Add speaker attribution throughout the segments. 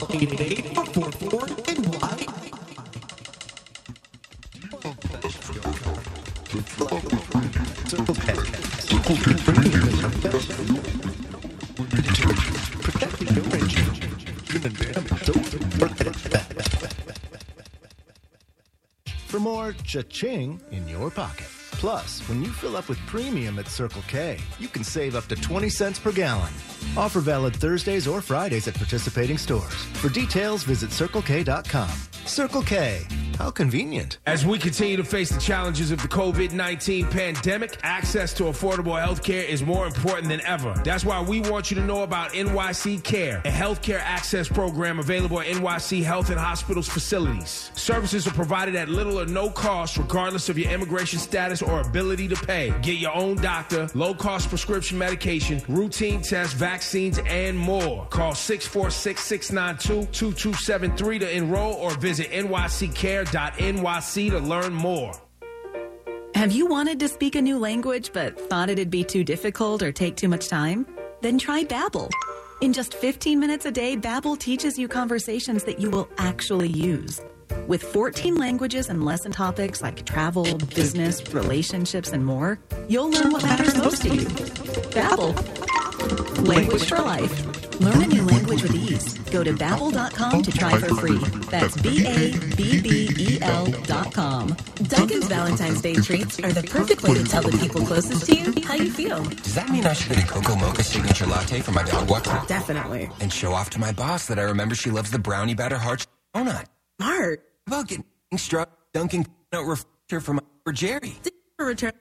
Speaker 1: For more cha-ching in your pocket. Plus, when you fill up with premium at Circle K, you can save up to 20 cents per gallon. Offer valid Thursdays or Fridays at participating stores. For details, visit CircleK.com. Circle K. How convenient.
Speaker 2: As we continue to face the challenges of the COVID-19 pandemic, access to affordable health care is more important than ever. That's why we want you to know about NYC Care, a healthcare access program available at NYC Health and Hospitals facilities. Services are provided at little or no cost, regardless of your immigration status or ability to pay. Get your own doctor, low-cost prescription medication, routine tests, vaccines, and more. Call 646-692-2273 to enroll or visit nyccare.nyc to learn more.
Speaker 3: Have you wanted to speak a new language but thought it'd be too difficult or take too much time? Then try Babbel. In just 15 minutes a day, Babbel teaches you conversations that you will actually use. With 14 languages and lesson topics like travel, business, relationships, and more, you'll learn what matters most to you. Babbel. Language for life. Learn a new language with ease. Go to Babbel.com to try for free. That's BABBEL.com. Dunkin's Valentine's Day treats are the perfect way to tell the people closest to you how you feel.
Speaker 4: Does that mean I should get a Cocoa Mocha signature latte for my dog walker?
Speaker 3: Definitely.
Speaker 4: And show off to my boss that I remember she loves the brownie batter heart donut.
Speaker 3: Smart.
Speaker 4: How about getting struck Dunkin' Donut refresher for Jerry?
Speaker 3: Return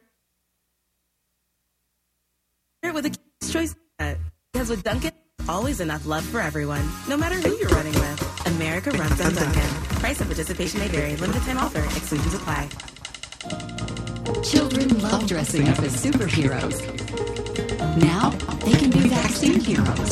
Speaker 3: with a choice. Because with Dunkin', always enough love for everyone, no matter who you're running with. America runs on Dunkin'. Price and participation may vary. Limited time offer. Exclusions apply.
Speaker 5: Children love dressing up as superheroes. Now they can be vaccine heroes.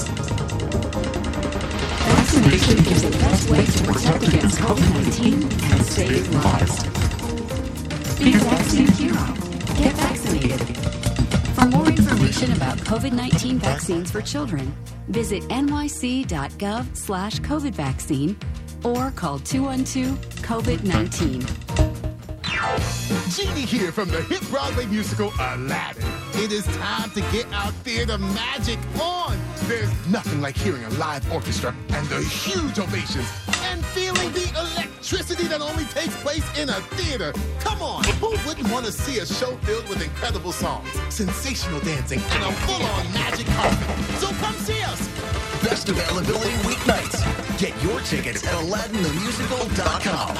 Speaker 5: Vaccination is the best way to protect against COVID-19 and save lives. Be a vaccine hero. Get vaccinated. For more information about COVID-19 vaccines for children, visit nyc.gov/COVID vaccine or call 212-COVID-19.
Speaker 6: Genie here from the hit Broadway musical Aladdin. It is time to get our theater magic on. There's nothing like hearing a live orchestra and the huge ovations and feeling the electricity that only takes place in a theater. Come on, who wouldn't want to see a show filled with incredible songs, sensational dancing, and a full-on magic carpet? So come see us.
Speaker 7: Best availability weeknights. Get your tickets at AladdinTheMusical.com.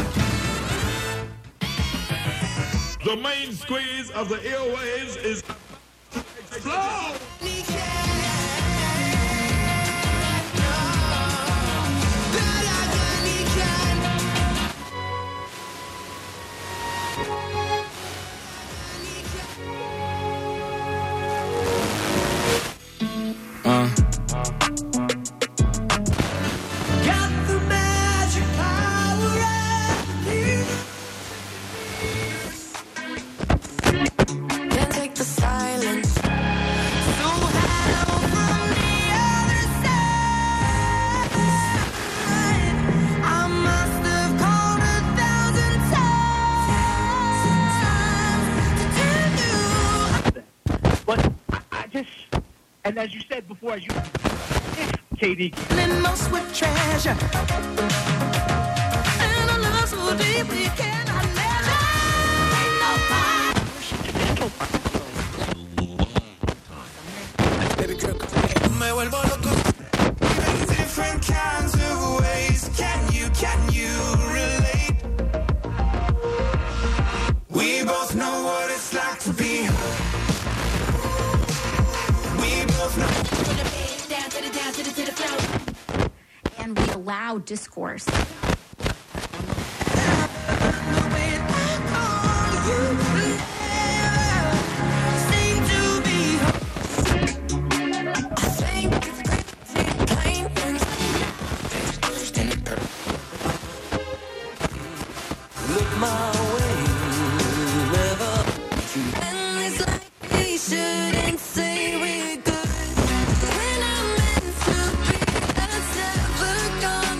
Speaker 8: The main squeeze of the airwaves is explode.
Speaker 9: And as you said before, as you KD.
Speaker 10: Most with treasure. And I love so deep we cannot measure. Ain't no
Speaker 11: Baby girl, me vuelvo loco. Different kinds of ways. Can you relate? We both know what it's like to be.
Speaker 5: And we allow discourse.
Speaker 11: Look my way, never. And it's like we shouldn't say we're good. When I'm meant to be, that's never gonna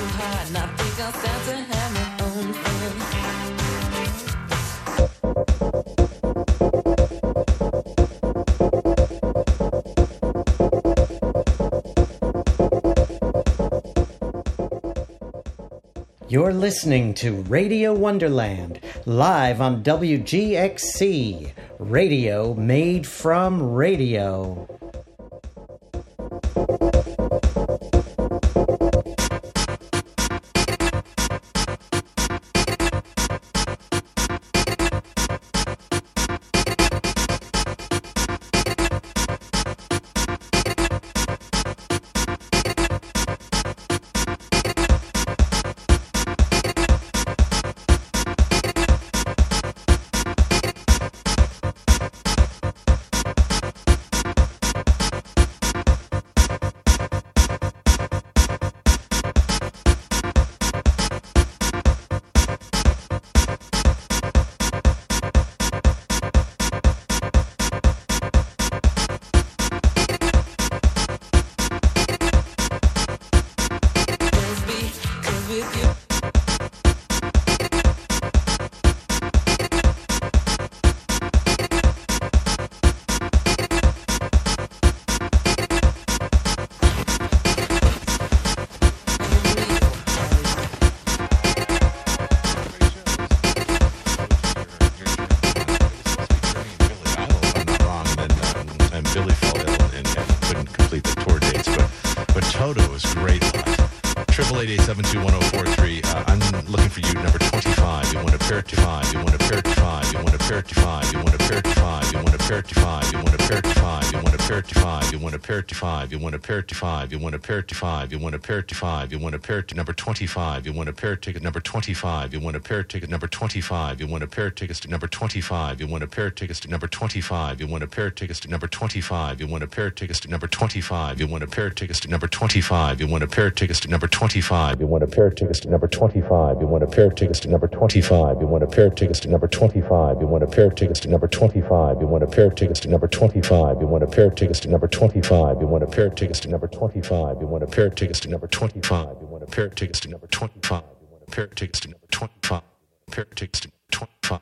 Speaker 11: high, and I think I'll start to have my own
Speaker 12: You're listening to Radio Wonderland, live on WGXC, radio made from radio.
Speaker 13: You want a pair to 5, you want a pair to 5, you want a pair to 5, you want a pair to number 25, you want a pair ticket number 25, you want a pair ticket number 25, you want a pair tickets to number 25, you want a pair tickets to number 25, you want a pair tickets to number 25, you want a pair tickets to number 25, you want a pair tickets to number 25, you want a pair tickets to number 25, you want a pair tickets to number 25, you want a pair tickets to number 25, you want a pair tickets to number 25, you want a pair tickets to number 25, you want a pair tickets to number 25, you want a pair tickets to number 25, you want a pair tickets to number 25, you want a pair tickets to number 25, you want a pair tickets to number 25, you want a pair tickets to number 25, pair tickets to number 25.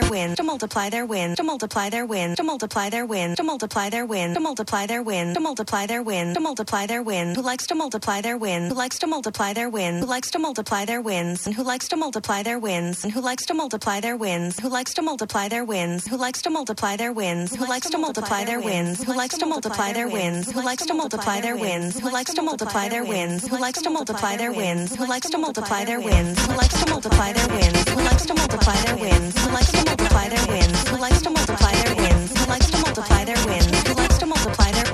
Speaker 14: win, to multiply their win, to multiply their win, to multiply their win, to multiply their win, to multiply their win, to multiply their win, to multiply their win, who likes to multiply their win, who likes to multiply their win, who likes to multiply their wins, and who likes to multiply their wins, and who likes to multiply their wins, who likes to multiply their wins, who likes to multiply their wins, who likes to multiply their wins, who likes to multiply their wins, who likes to multiply their wins, who likes to multiply their wins, who likes to multiply their wins, who likes to multiply their wins, who likes to multiply their wins, who likes to multiply their wins, who likes to multiply their wins, who likes to multiply their wins, who likes to multiply their wins, who likes to multiply their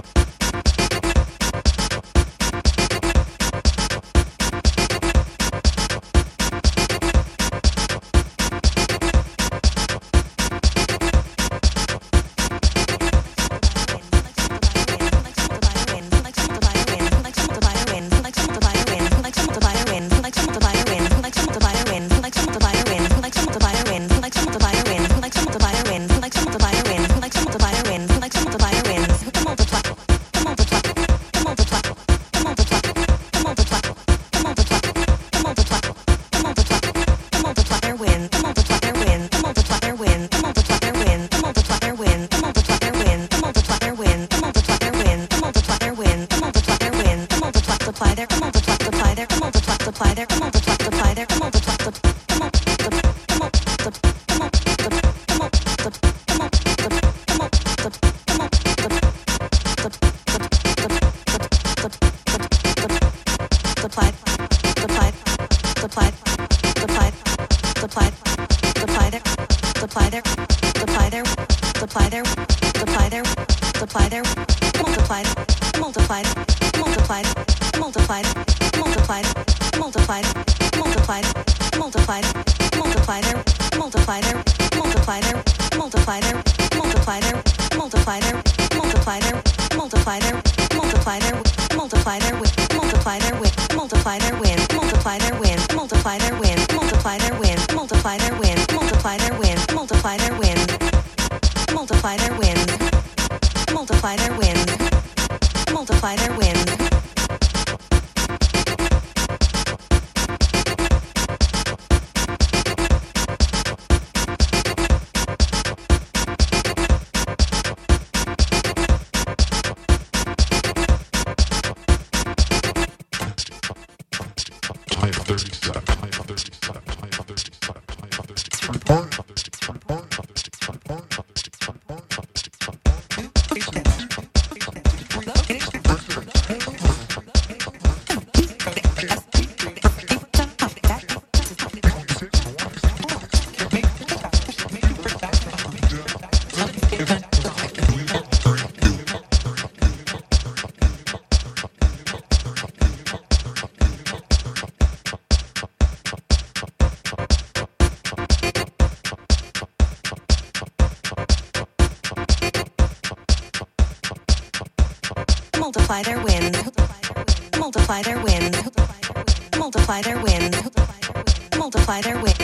Speaker 14: multiply their wins, multiply their wins, multiply their wins, multiply their wins.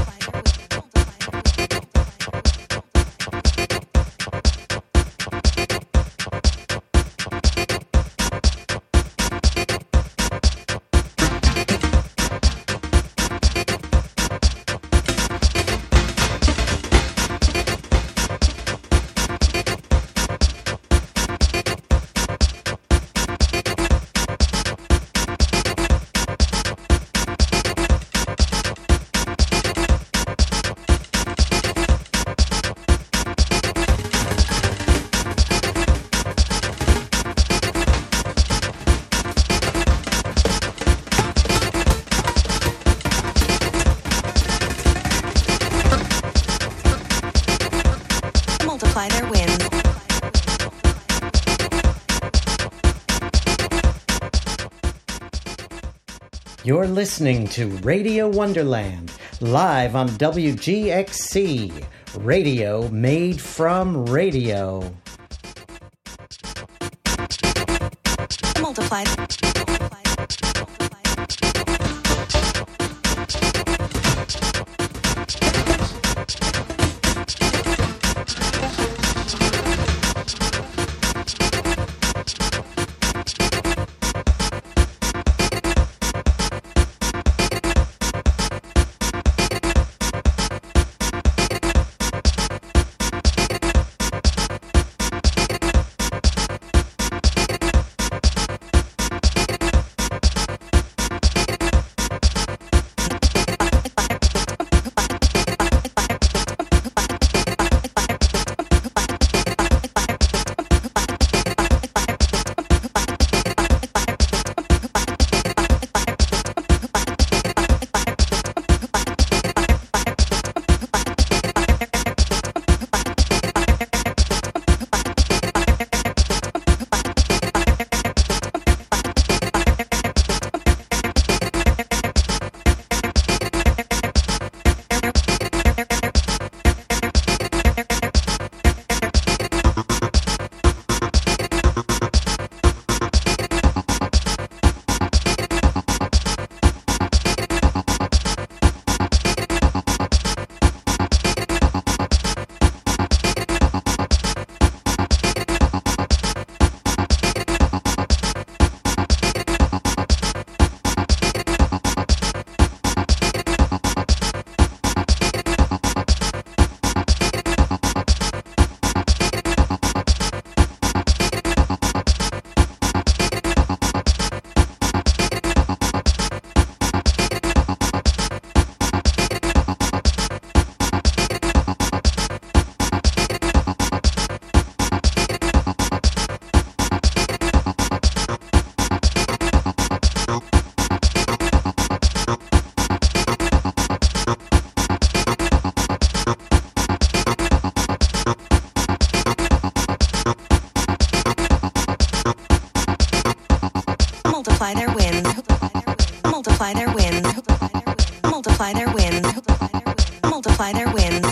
Speaker 14: Multiply their wins.
Speaker 12: You're listening to Radio Wonderland, live on WGXC, radio made from radio.
Speaker 14: Multiply. multiply their wins, multiply their wins, multiply their wins.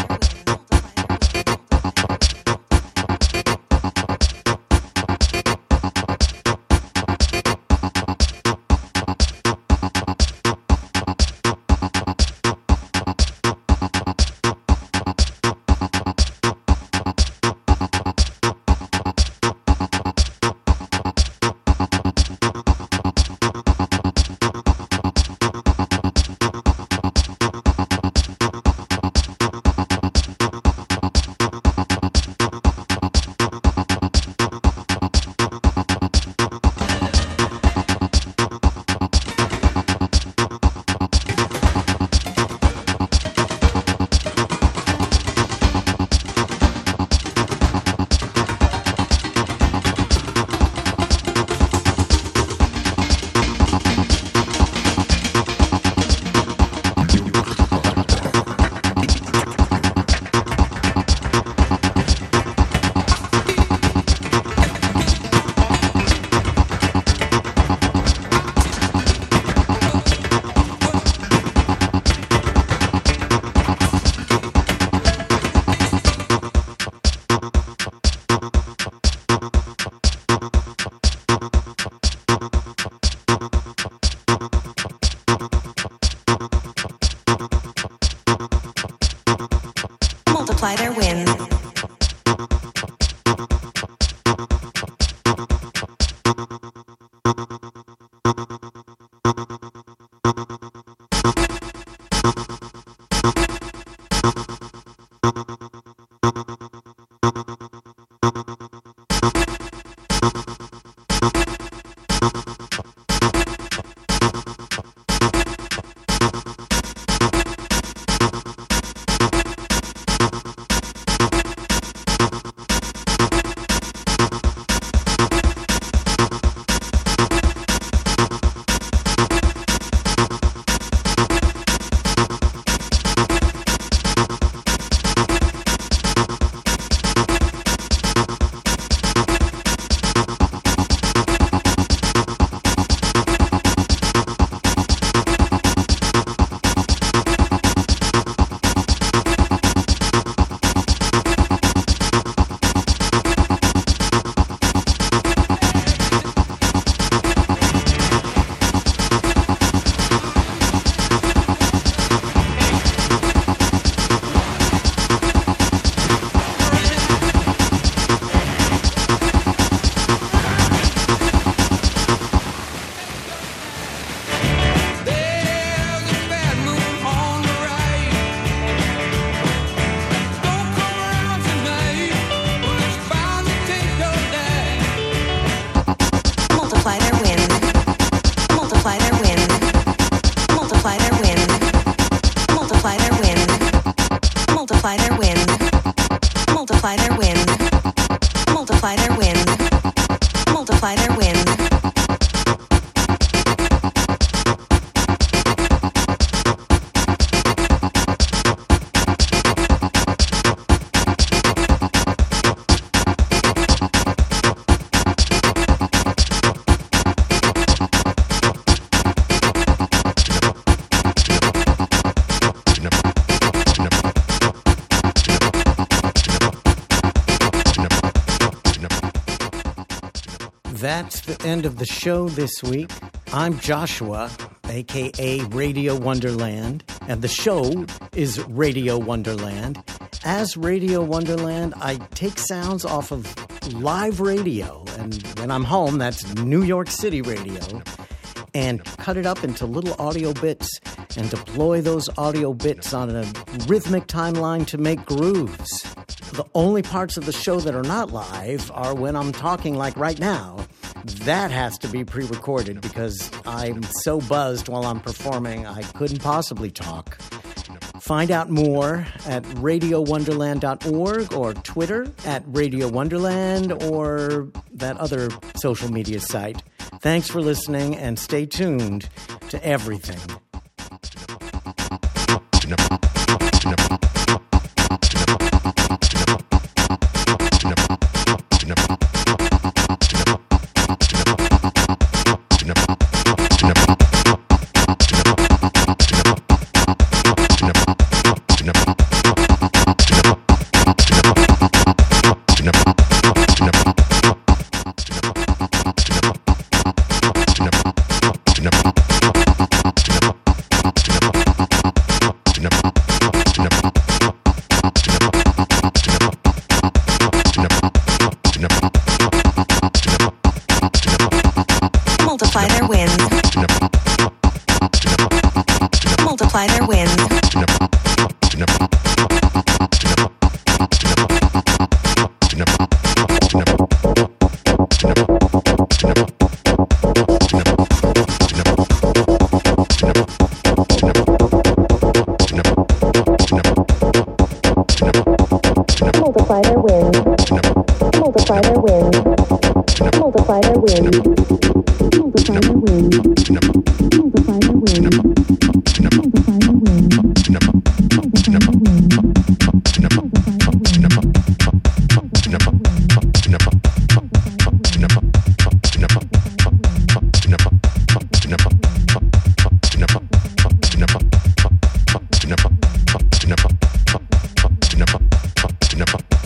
Speaker 14: Multiply their wins.
Speaker 12: That's the end of the show this week. I'm Joshua, a.k.a. Radio Wonderland, and the show is Radio Wonderland. As Radio Wonderland, I take sounds off of live radio, and when I'm home, that's New York City radio, and cut it up into little audio bits and deploy those audio bits on a rhythmic timeline to make grooves. The only parts of the show that are not live are when I'm talking like right now. That has to be pre-recorded because I'm so buzzed while I'm performing I couldn't possibly talk. Find out more at radiowonderland.org or Twitter at Radio Wonderland or that other social media site. Thanks for listening and stay tuned to everything.
Speaker 15: Multiply their wins. Multiply their wins. Multiply their wins. Multiply their wins. Multiply their wins. Multiply their wins.
Speaker 13: Snap up.